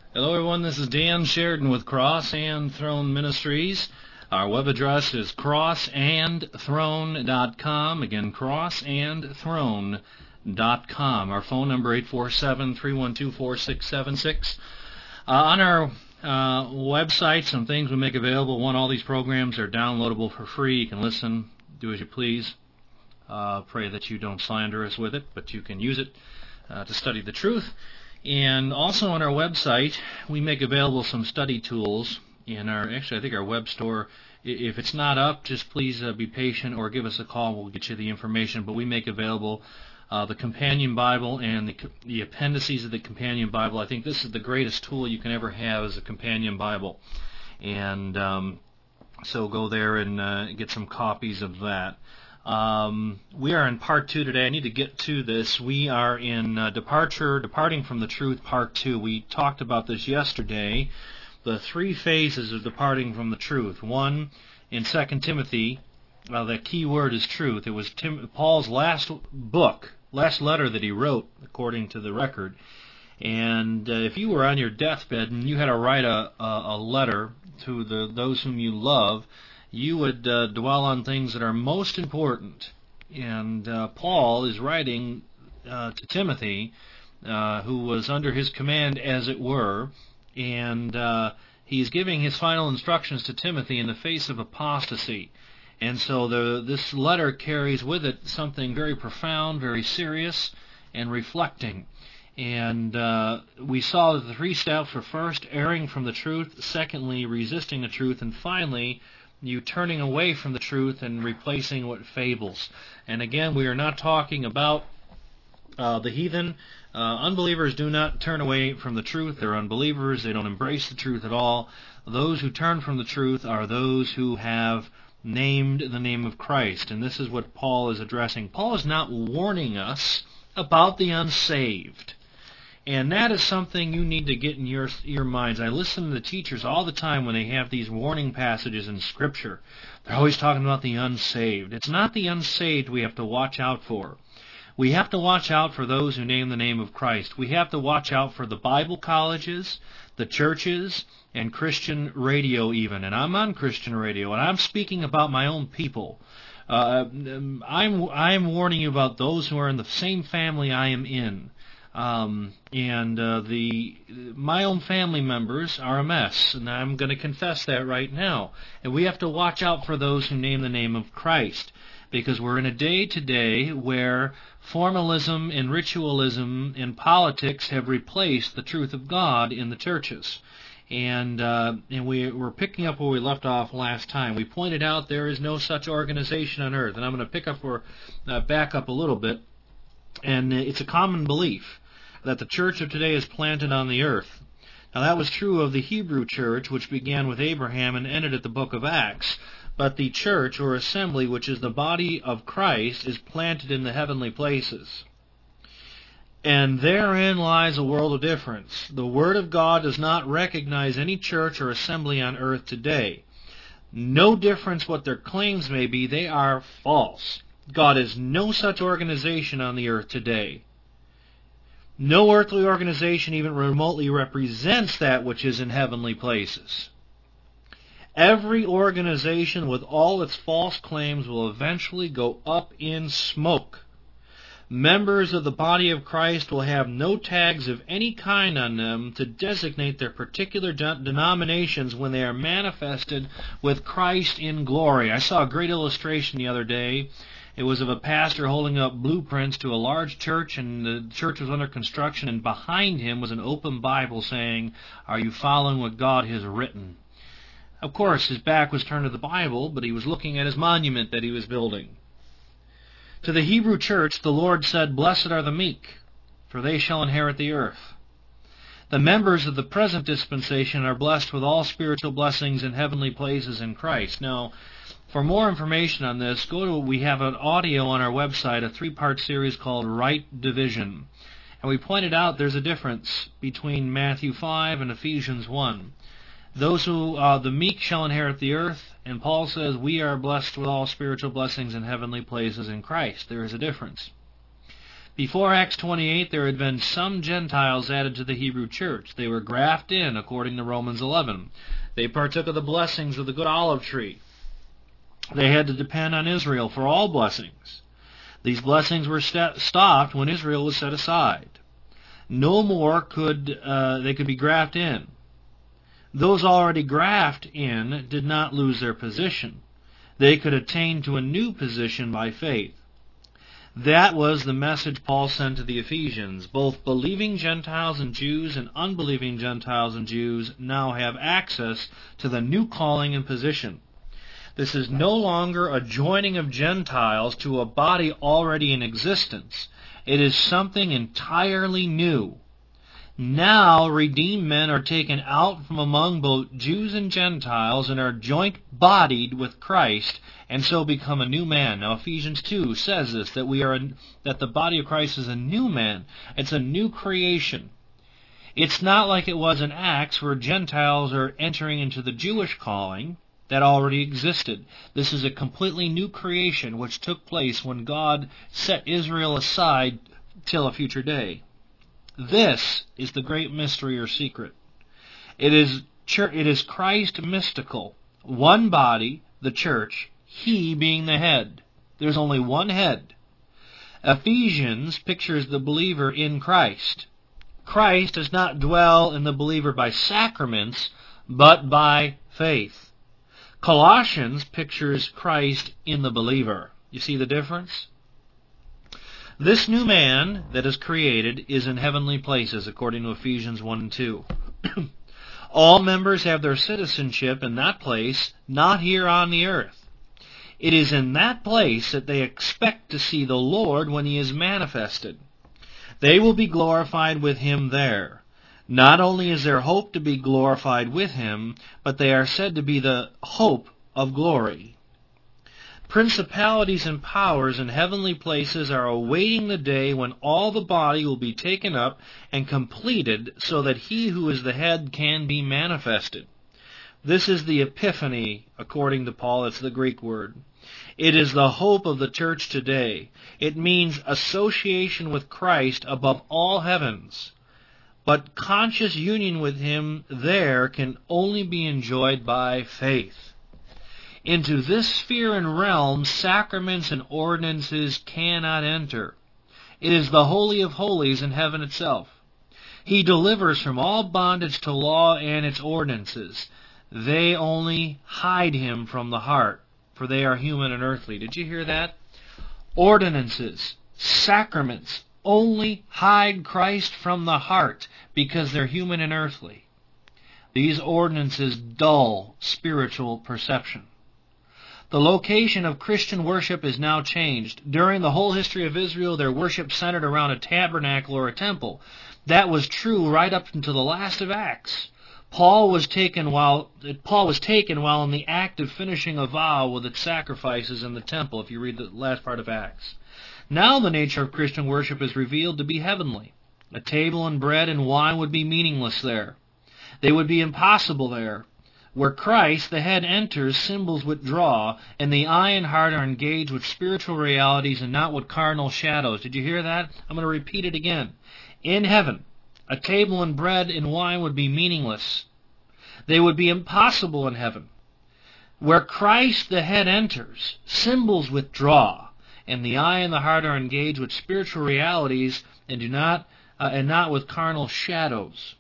Hello everyone, this is Dan Sheridan with Cross and Throne Ministries. Our web address is crossandthrone.com. Again, crossandthrone.com. Our phone number 847-312-4676. On our website, some things we make available. One, all these programs are downloadable for free. You can listen, do as you please. Pray that you don't slander us with it, but you can use it to study the truth. And also on our website, we make available some study tools in I think our web store. If it's not up, just please be patient or give us a call. We'll get you the information. But we make available the Companion Bible and the appendices of the Companion Bible. I think this is the greatest tool you can ever have as a Companion Bible. And so go there and get some copies of that. We are in part 2 today. I need to get to this. We are in Departing from the Truth, part 2. We talked about this yesterday, the 3 phases of departing from the truth. One, in 2 Timothy, the key word is truth. It was Paul's last letter that he wrote, according to the record. And if you were on your deathbed and you had to write a letter to those whom you love, you would dwell on things that are most important. And Paul is writing to Timothy, who was under his command, as it were, and he's giving his final instructions to Timothy in the face of apostasy. And so this letter carries with it something very profound, very serious, and reflecting. And we saw that the 3 steps were: first, erring from the truth; secondly, resisting the truth; and finally, you turning away from the truth and replacing with fables. And again, we are not talking about the heathen. Unbelievers do not turn away from the truth. They're unbelievers. They don't embrace the truth at all. Those who turn from the truth are those who have named the name of Christ. And this is what Paul is addressing. Paul is not warning us about the unsaved. And that is something you need to get in your minds. I listen to the teachers all the time when they have these warning passages in Scripture. They're always talking about the unsaved. It's not the unsaved we have to watch out for. We have to watch out for those who name the name of Christ. We have to watch out for the Bible colleges, the churches, and Christian radio even. And I'm on Christian radio, and I'm speaking about my own people. I'm warning you about those who are in the same family I am in. My own family members are a mess, and I'm going to confess that right now. And we have to watch out for those who name the name of Christ, because we're in a day today where formalism and ritualism and politics have replaced the truth of God in the churches. And we're picking up where we left off last time. We pointed out there is no such organization on earth, and I'm going to back up a little bit. And it's a common belief that the church of today is planted on the earth. Now that was true of the Hebrew church, which began with Abraham and ended at the book of Acts. But the church, or assembly, which is the body of Christ, is planted in the heavenly places. And therein lies a world of difference. The Word of God does not recognize any church or assembly on earth today. No difference what their claims may be, they are false. God is no such organization on the earth today. No earthly organization even remotely represents that which is in heavenly places. Every organization with all its false claims will eventually go up in smoke. Members of the body of Christ will have no tags of any kind on them to designate their particular denominations when they are manifested with Christ in glory. I saw a great illustration the other day. It was of a pastor holding up blueprints to a large church, and the church was under construction, and behind him was an open Bible saying, "Are you following what God has written?" Of course, his back was turned to the Bible, but he was looking at his monument that he was building. To the Hebrew church, the Lord said, "Blessed are the meek, for they shall inherit the earth." The members of the present dispensation are blessed with all spiritual blessings in heavenly places in Christ. Now, for more information on this, we have an audio on our website, a 3-part series called Right Division. And we pointed out there's a difference between Matthew 5 and Ephesians 1. Those who, the meek shall inherit the earth, and Paul says we are blessed with all spiritual blessings in heavenly places in Christ. There is a difference. Before Acts 28, there had been some Gentiles added to the Hebrew church. They were grafted in, according to Romans 11. They partook of the blessings of the good olive tree. They had to depend on Israel for all blessings. These blessings were stopped when Israel was set aside. No more could they could be grafted in. Those already grafted in did not lose their position. They could attain to a new position by faith. That was the message Paul sent to the Ephesians. Both believing Gentiles and Jews and unbelieving Gentiles and Jews now have access to the new calling and position. This is no longer a joining of Gentiles to a body already in existence. It is something entirely new. Now redeemed men are taken out from among both Jews and Gentiles and are joint-bodied with Christ, and so become a new man. Now Ephesians 2 says this, that the body of Christ is a new man. It's a new creation. It's not like it was in Acts where Gentiles are entering into the Jewish calling that already existed. This is a completely new creation which took place when God set Israel aside till a future day. This is the great mystery or secret. It is Christ mystical. One body, the church, He being the head. There's only one head. Ephesians pictures the believer in Christ. Christ does not dwell in the believer by sacraments, but by faith. Colossians pictures Christ in the believer. You see the difference? This new man that is created is in heavenly places, according to Ephesians 1 and 2. All members have their citizenship in that place, not here on the earth. It is in that place that they expect to see the Lord when He is manifested. They will be glorified with Him there. Not only is their hope to be glorified with Him, but they are said to be the hope of glory. Principalities and powers in heavenly places are awaiting the day when all the body will be taken up and completed so that He who is the head can be manifested. This is the epiphany, according to Paul. It's the Greek word. It is the hope of the church today. It means association with Christ above all heavens. But conscious union with Him there can only be enjoyed by faith. Into this sphere and realm, sacraments and ordinances cannot enter. It is the Holy of Holies in heaven itself. He delivers from all bondage to law and its ordinances. They only hide Him from the heart, for they are human and earthly. Did you hear that? Ordinances, sacraments, only hide Christ from the heart because they're human and earthly. These ordinances dull spiritual perception. The location of Christian worship is now changed. During the whole history of Israel, their worship centered around a tabernacle or a temple. That was true right up until the last of Acts. Paul was taken while in the act of finishing a vow with its sacrifices in the temple, if you read the last part of Acts. Now the nature of Christian worship is revealed to be heavenly. A table and bread and wine would be meaningless there. They would be impossible there. Where Christ, the head, enters, symbols withdraw, and the eye and heart are engaged with spiritual realities and not with carnal shadows. Did you hear that? I'm going to repeat it again. In heaven, a table and bread and wine would be meaningless. They would be impossible in heaven. Where Christ, the head, enters, symbols withdraw, and the eye and the heart are engaged with spiritual realities and not with carnal shadows.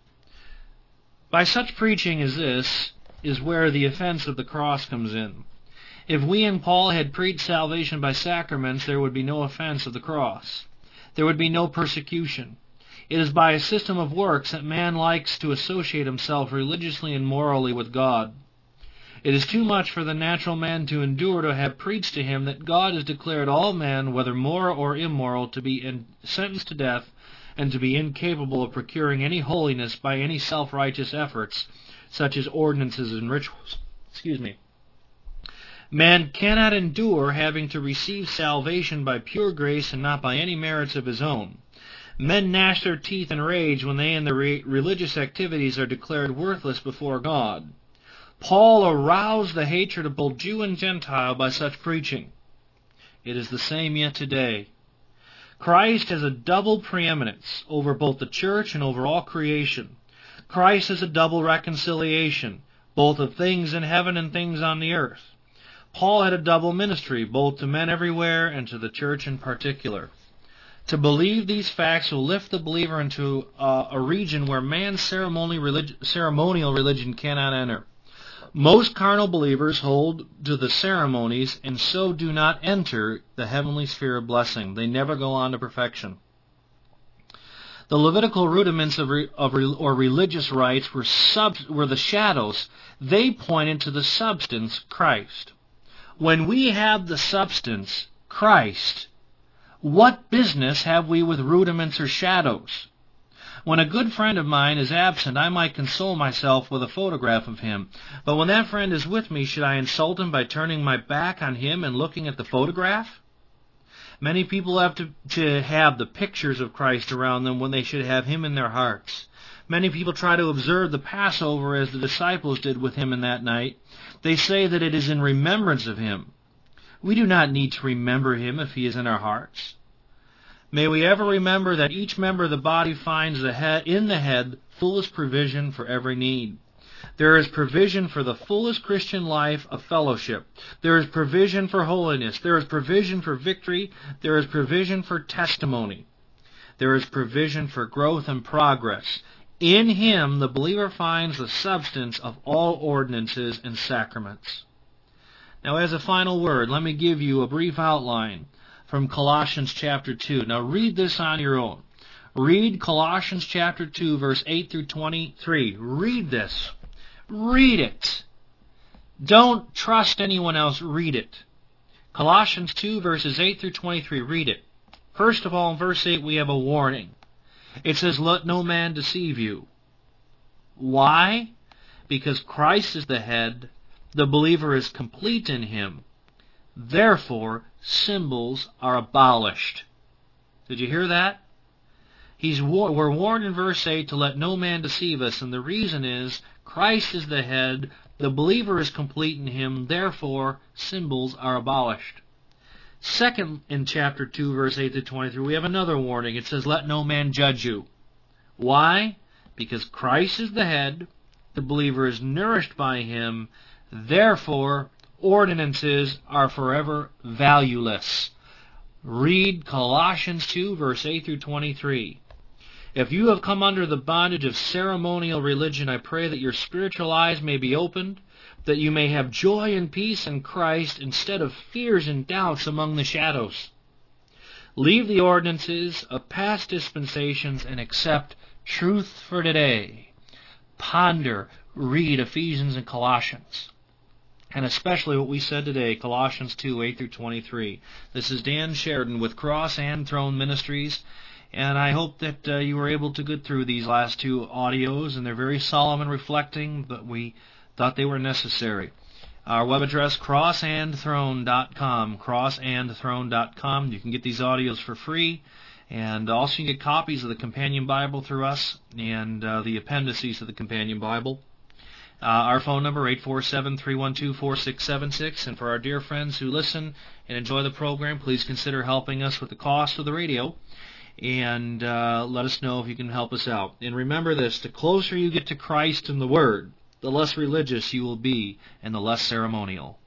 By such preaching as this is where the offense of the cross comes in. If we and Paul had preached salvation by sacraments, there would be no offense of the cross. There would be no persecution. It is by a system of works that man likes to associate himself religiously and morally with God. It is too much for the natural man to endure to have preached to him that God has declared all men, whether moral or immoral, to be sentenced to death and to be incapable of procuring any holiness by any self-righteous efforts, such as ordinances and rituals. Man cannot endure having to receive salvation by pure grace and not by any merits of his own. Men gnash their teeth in rage when they and their religious activities are declared worthless before God. Paul aroused the hatred of both Jew and Gentile by such preaching. It is the same yet today. Christ has a double preeminence over both the church and over all creation. Christ is a double reconciliation, both of things in heaven and things on the earth. Paul had a double ministry, both to men everywhere and to the church in particular. To believe these facts will lift the believer into a region where man's ceremonial religion cannot enter. Most carnal believers hold to the ceremonies and so do not enter the heavenly sphere of blessing. They never go on to perfection. The Levitical rudiments of religious rites were the shadows. They pointed to the substance, Christ. When we have the substance, Christ, what business have we with rudiments or shadows? When a good friend of mine is absent, I might console myself with a photograph of him. But when that friend is with me, should I insult him by turning my back on him and looking at the photograph? Many people have to have the pictures of Christ around them when they should have him in their hearts. Many people try to observe the Passover as the disciples did with him in that night. They say that it is in remembrance of him. We do not need to remember him if he is in our hearts. May we ever remember that each member of the body finds in the head fullest provision for every need. There is provision for the fullest Christian life of fellowship. There is provision for holiness. There is provision for victory. There is provision for testimony. There is provision for growth and progress. In him, the believer finds the substance of all ordinances and sacraments. Now, as a final word, let me give you a brief outline from Colossians chapter 2. Now read this on your own. Read Colossians chapter 2, verse 8 through 23. Read this. Read it. Don't trust anyone else. Read it. Colossians 2, verses 8 through 23. Read it. First of all, in verse 8, we have a warning. It says, "Let no man deceive you." Why? Because Christ is the head. The believer is complete in him. Therefore, symbols are abolished. Did you hear that? We're warned in verse 8 to let no man deceive us, and the reason is Christ is the head, the believer is complete in him, therefore symbols are abolished. Second, in chapter 2, verse 8 to 23, we have another warning. It says, "Let no man judge you." Why? Because Christ is the head, the believer is nourished by him, therefore ordinances are forever valueless. Read Colossians 2, verse 8 through 23. If you have come under the bondage of ceremonial religion, I pray that your spiritual eyes may be opened, that you may have joy and peace in Christ instead of fears and doubts among the shadows. Leave the ordinances of past dispensations and accept truth for today. Ponder, read Ephesians and Colossians. And especially what we said today, Colossians 2, 8 through 23. This is Dan Sheridan with Cross and Throne Ministries, and I hope that you were able to get through these last two audios, and they're very solemn and reflecting, but we thought they were necessary. Our web address, crossandthrone.com, crossandthrone.com. You can get these audios for free, and also you can get copies of the Companion Bible through us, and the appendices of the Companion Bible. Our phone number, 847-312-4676. And for our dear friends who listen and enjoy the program, please consider helping us with the cost of the radio. And let us know if you can help us out. And remember this, the closer you get to Christ and the Word, the less religious you will be and the less ceremonial.